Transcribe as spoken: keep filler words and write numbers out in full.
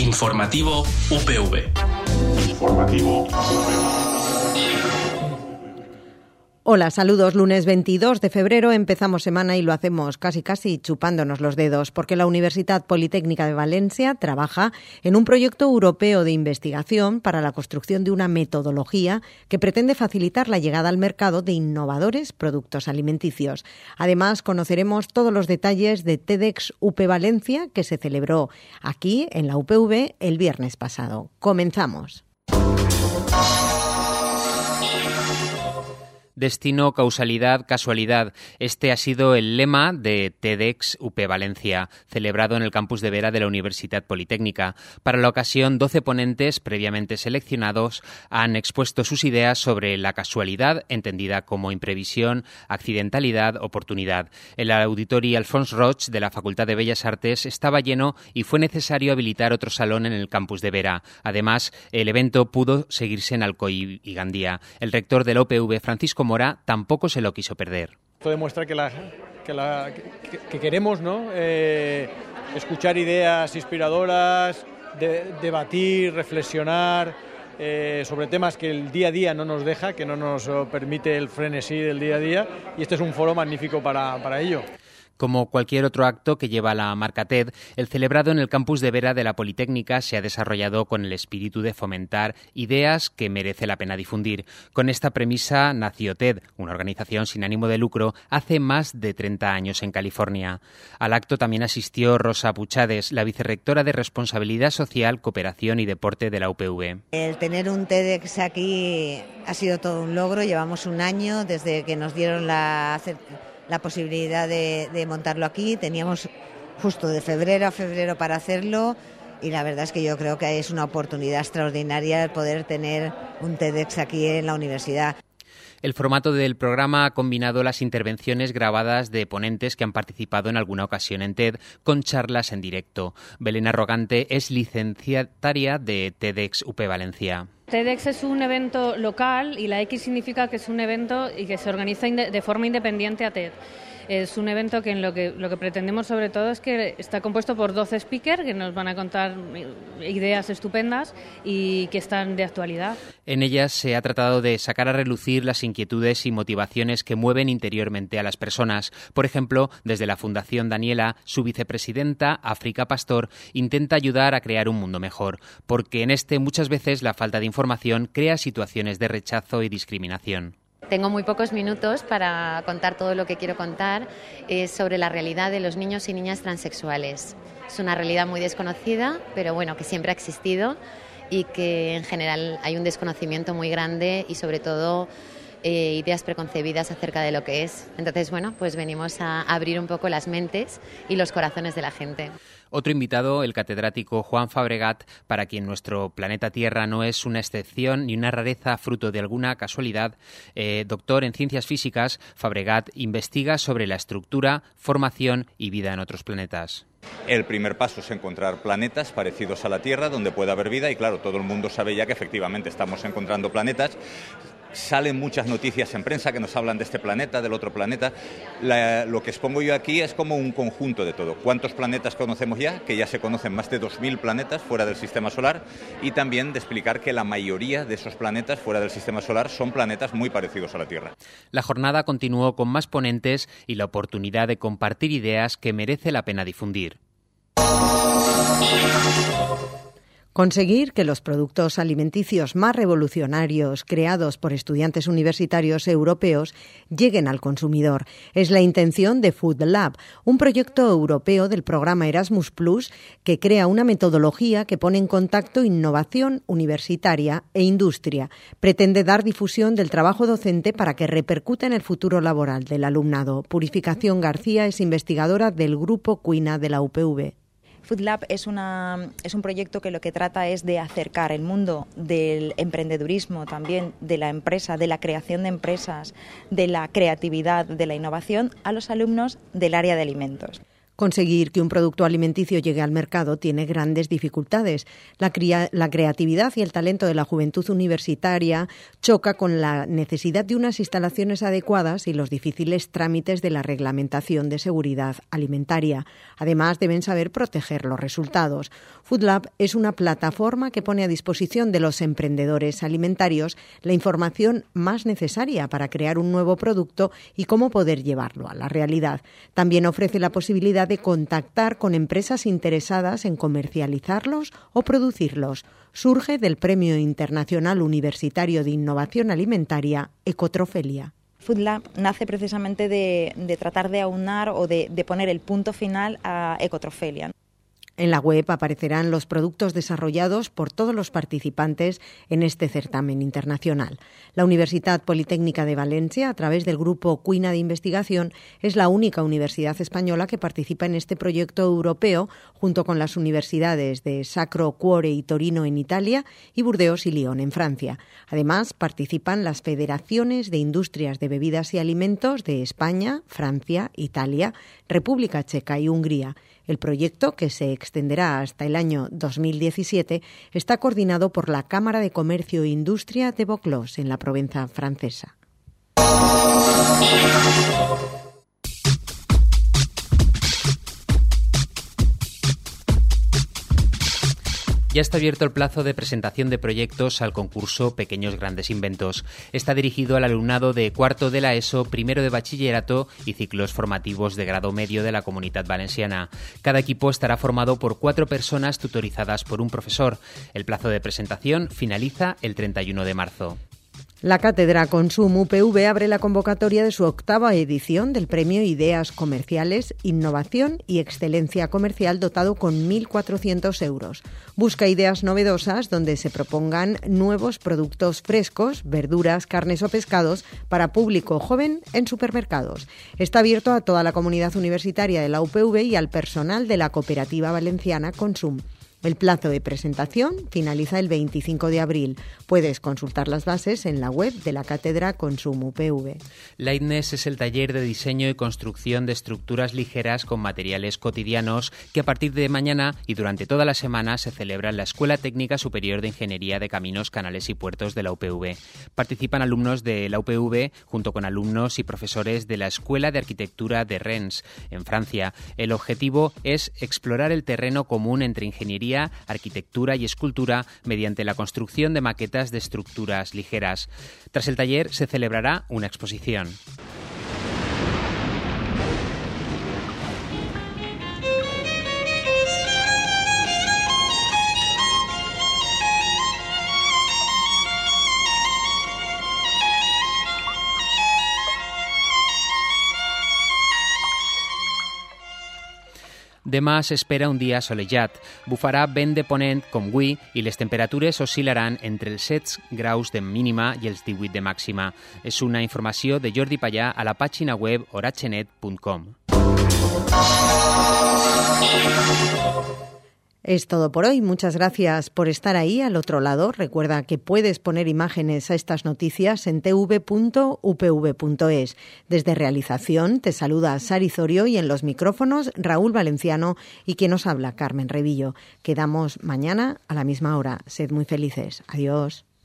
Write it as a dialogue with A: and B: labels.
A: Informativo U P V.
B: Informativo U P V.
C: Hola, saludos. Lunes veintidós de febrero empezamos semana y lo hacemos casi casi chupándonos los dedos, porque la Universitat Politécnica de Valencia trabaja en un proyecto europeo de investigación para la construcción de una metodología que pretende facilitar la llegada al mercado de innovadores productos alimenticios. Además, conoceremos todos los detalles de TEDx U P Valencia, que se celebró aquí en la U P V el viernes pasado. Comenzamos.
D: Destino, causalidad, casualidad. Este ha sido el lema de TEDx U P Valencia, celebrado en el campus de Vera de la Universitat Politécnica. Para la ocasión, doce ponentes previamente seleccionados han expuesto sus ideas sobre la casualidad, entendida como imprevisión, accidentalidad, oportunidad. El Auditori Alfons Roig de la Facultad de Bellas Artes estaba lleno y fue necesario habilitar otro salón en el campus de Vera. Además, el evento pudo seguirse en Alcoy y Gandía. El rector de la U P V, Francisco Mora, tampoco se lo quiso perder.
E: Esto demuestra que, la, que, la, que, que queremos, ¿no? eh, escuchar ideas inspiradoras, de, debatir, reflexionar eh, sobre temas que el día a día no nos deja, que no nos permite el frenesí del día a día, y este es un foro magnífico para, para ello.
D: Como cualquier otro acto que lleva la marca TED, el celebrado en el campus de Vera de la Politécnica se ha desarrollado con el espíritu de fomentar ideas que merece la pena difundir. Con esta premisa nació TED, una organización sin ánimo de lucro, hace más de treinta años en California. Al acto también asistió Rosa Puchades, la vicerrectora de Responsabilidad Social, Cooperación y Deporte de la U P V.
F: El tener un TEDx aquí ha sido todo un logro. Llevamos un año desde que nos dieron la... la posibilidad de, de montarlo aquí. Teníamos justo de febrero a febrero para hacerlo y la verdad es que yo creo que es una oportunidad extraordinaria el poder tener un TEDx aquí en la universidad.
D: El formato del programa ha combinado las intervenciones grabadas de ponentes que han participado en alguna ocasión en TED con charlas en directo. Belén Arrogante es licenciataria de TEDx U P Valencia.
G: TEDx es un evento local y la X significa que es un evento y que se organiza de forma independiente a TED. Es un evento que en lo que lo que pretendemos sobre todo es que está compuesto por doce speakers que nos van a contar ideas estupendas y que están de actualidad.
D: En ellas se ha tratado de sacar a relucir las inquietudes y motivaciones que mueven interiormente a las personas. Por ejemplo, desde la Fundación Daniela, su vicepresidenta, África Pastor, intenta ayudar a crear un mundo mejor, porque en este muchas veces la falta de información crea situaciones de rechazo y discriminación.
H: Tengo muy pocos minutos para contar todo lo que quiero contar eh, sobre la realidad de los niños y niñas transexuales. Es una realidad muy desconocida, pero bueno, que siempre ha existido y que en general hay un desconocimiento muy grande y sobre todo eh, ideas preconcebidas acerca de lo que es. Entonces, bueno, pues venimos a abrir un poco las mentes y los corazones de la gente.
D: Otro invitado, el catedrático Juan Fabregat, para quien nuestro planeta Tierra no es una excepción ni una rareza fruto de alguna casualidad. Eh, doctor en ciencias físicas, Fabregat investiga sobre la estructura, formación y vida en otros planetas.
I: El primer paso es encontrar planetas parecidos a la Tierra donde pueda haber vida y claro, todo el mundo sabe ya que efectivamente estamos encontrando planetas. Salen muchas noticias en prensa que nos hablan de este planeta, del otro planeta. La, lo que expongo yo aquí es como un conjunto de todo. ¿Cuántos planetas conocemos ya? Que ya se conocen más de dos mil planetas fuera del Sistema Solar y también de explicar que la mayoría de esos planetas fuera del Sistema Solar son planetas muy parecidos a la Tierra.
D: La jornada continuó con más ponentes y la oportunidad de compartir ideas que merece la pena difundir.
C: Conseguir que los productos alimenticios más revolucionarios creados por estudiantes universitarios europeos lleguen al consumidor. Es la intención de Food Lab, un proyecto europeo del programa Erasmus Plus que crea una metodología que pone en contacto innovación universitaria e industria. Pretende dar difusión del trabajo docente para que repercuta en el futuro laboral del alumnado. Purificación García es investigadora del Grupo Cuina de la U P V.
J: Food Lab es, una, es un proyecto que lo que trata es de acercar el mundo del emprendedurismo, también de la empresa, de la creación de empresas, de la creatividad, de la innovación a los alumnos del área de alimentos.
C: Conseguir que un producto alimenticio llegue al mercado tiene grandes dificultades. La, crea- la creatividad y el talento de la juventud universitaria choca con la necesidad de unas instalaciones adecuadas y los difíciles trámites de la reglamentación de seguridad alimentaria. Además, deben saber proteger los resultados. Food Lab es una plataforma que pone a disposición de los emprendedores alimentarios la información más necesaria para crear un nuevo producto y cómo poder llevarlo a la realidad. También ofrece la posibilidad de contactar con empresas interesadas en comercializarlos o producirlos. Surge del Premio Internacional Universitario de Innovación Alimentaria Ecotrofelia.
J: Food Lab nace precisamente de, de tratar de aunar o de, de poner el punto final a Ecotrofelia.
C: En la web aparecerán los productos desarrollados por todos los participantes en este certamen internacional. La Universitat Politécnica de Valencia, a través del grupo Cuina de Investigación, es la única universidad española que participa en este proyecto europeo, junto con las universidades de Sacro Cuore y Torino en Italia y Burdeos y Lyon en Francia. Además, participan las federaciones de industrias de bebidas y alimentos de España, Francia, Italia, República Checa y Hungría. El proyecto, que se extenderá hasta el año dos mil diecisiete, está coordinado por la Cámara de Comercio e Industria de Vaucluse, en la Provenza francesa.
D: Ya está abierto el plazo de presentación de proyectos al concurso Pequeños Grandes Inventos. Está dirigido al alumnado de cuarto de la ESO, primero de bachillerato y ciclos formativos de grado medio de la Comunitat Valenciana. Cada equipo estará formado por cuatro personas tutorizadas por un profesor. El plazo de presentación finaliza el treinta y uno de marzo.
C: La Cátedra Consum U P V abre la convocatoria de su octava edición del Premio Ideas Comerciales, Innovación y Excelencia Comercial, dotado con mil cuatrocientos euros. Busca ideas novedosas donde se propongan nuevos productos frescos, verduras, carnes o pescados para público joven en supermercados. Está abierto a toda la comunidad universitaria de la U P V y al personal de la Cooperativa Valenciana Consum. El plazo de presentación finaliza el veinticinco de abril. Puedes consultar las bases en la web de la Cátedra Consum U P V.
D: Lightness es el taller de diseño y construcción de estructuras ligeras con materiales cotidianos que a partir de mañana y durante toda la semana se celebra en la Escuela Técnica Superior de Ingeniería de Caminos, Canales y Puertos de la U P V. Participan alumnos de la U P V junto con alumnos y profesores de la Escuela de Arquitectura de Rennes, en Francia. El objetivo es explorar el terreno común entre ingeniería, arquitectura y escultura mediante la construcción de maquetas de estructuras ligeras. Tras el taller se celebrará una exposición. Demà s'espera un dia solejat. Bufarà vent de ponent com avui i les temperatures oscil·laran entre els set graus de mínima i els divuit de màxima. És una informació de Jordi Pallà a la pàgina web oratgenet punt com.
C: Es todo por hoy. Muchas gracias por estar ahí al otro lado. Recuerda que puedes poner imágenes a estas noticias en t v punto u p v punto es. Desde realización te saluda Sari Zorio y en los micrófonos Raúl Valenciano y quien nos habla, Carmen Revillo. Quedamos mañana a la misma hora. Sed muy felices. Adiós.